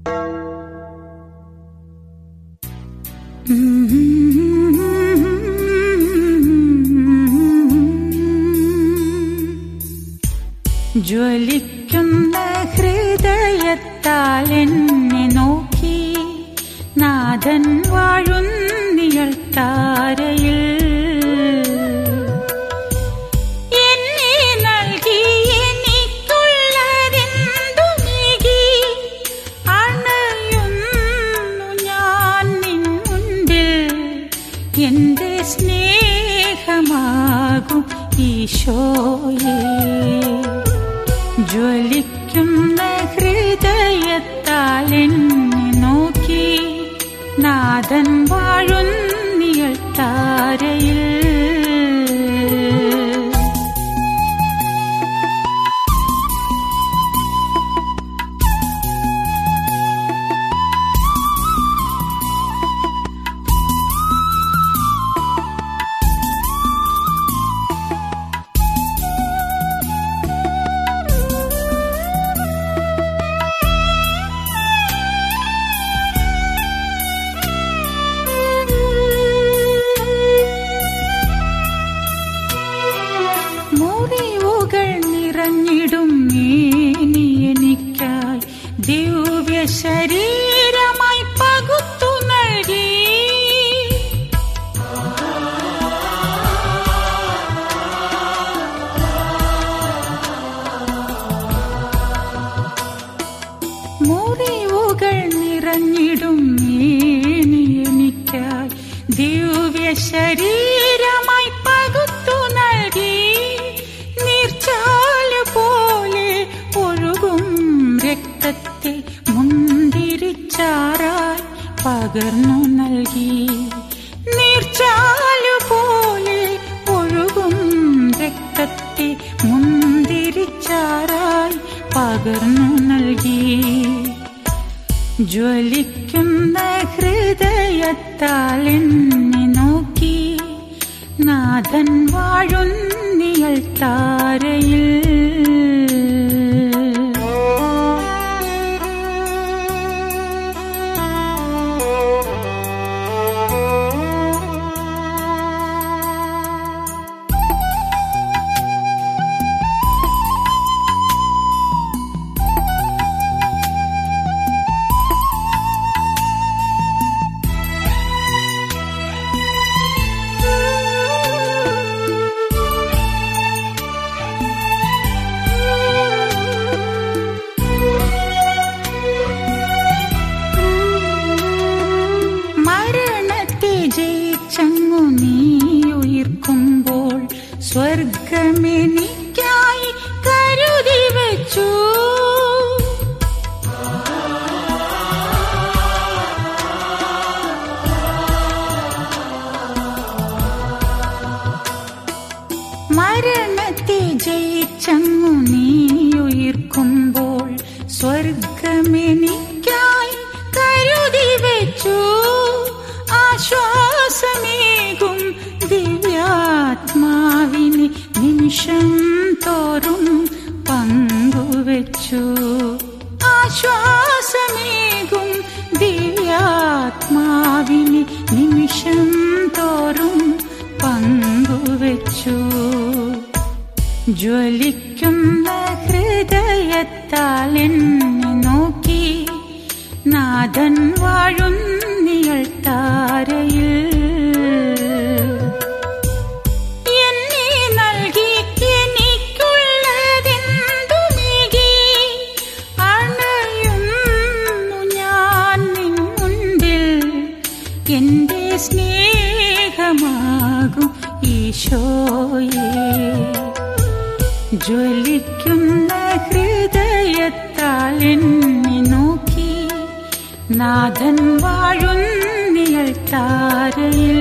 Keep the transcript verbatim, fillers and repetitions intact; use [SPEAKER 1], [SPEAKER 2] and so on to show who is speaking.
[SPEAKER 1] ജ്വലിക്കുന്ന ഹൃദയത്താൽ എന്നെ നോക്കി നാഥൻ വാഴുന്നിയൾ താരയിൽ എന്നെ നൽകി എനിക്കുള്ളതെന്തു നീകി അണയുന്നു ഞാൻ നിൻ മുൻപിൽ എന്റെ സ്നേഹമാകും ഈശോയേ. ജ്വലിക്കുന്ന ഹൃദയത്താൽ എന്നെ നോക്കി നാഥൻ വാഴുന്നിയൾ താരയിൽ നിറഞ്ഞിടും നീ എനിക്കായി ദിവ്യ ശരീരമായി പകുത്തു നൽകി. മുറിവുകൾ നിറഞ്ഞിടും നീ എനിക്കായി ദിവ്യ ശരീരമായി പകുത്തു നൽകി. നീർച്ചാല് പോലെ ഒഴുകും രക്തത്തെ മുന്തിരിച്ചാറായി പകർന്നു നൽകി. നീർച്ചാല് പോലെ ഒഴുകും രക്തത്തെ മുന്തിരിച്ചാറായി പകർന്നു നൽകി. ജ്വലിക്കുന്ന ഹൃദയത്താൽ എന്നെ നോക്കി നാഥൻ വാഴുന്നിയൾ താരയിൽ ജയിച്ചങ്ങു നീ ഉയർക്കുമ്പോൾ സ്വർഗമെനിക്കായി കരുതി വെച്ചു. മരണത്തെ ജയിച്ചങ്ങു നീ ഉയർക്കുമ്പോൾ സ്വർഗമെനിക്കായി കരുതി വെച്ചു. ആശ്വാസമേകും ദിവ്യാത്മാവിനെ നിമിഷം തോറും പങ്കുവെച്ചു. ആശ്വാസമേകും ദിവ്യാത്മാവിനെ നിമിഷം തോറും പങ്കുവെച്ചു. ജ്വലിക്കുന്ന ഹൃദയത്താൽ എന്നെ നോക്കി നാഥൻ വാഴുന്നിയൾ താരയിൽ എന്നെ നൽകി എനിക്കുള്ളതെന്തു നീകി അണയുന്നു ഞാൻ നിൻ മുൻപിൽ എന്റെ സ്നേഹമാകും ഈശോയേ. ജ്വലിക്കുന്ന ഹൃദയത്താൽ എന്നെ നോക്കി നാഥൻ വാഴുന്നിയൾ താരയിൽ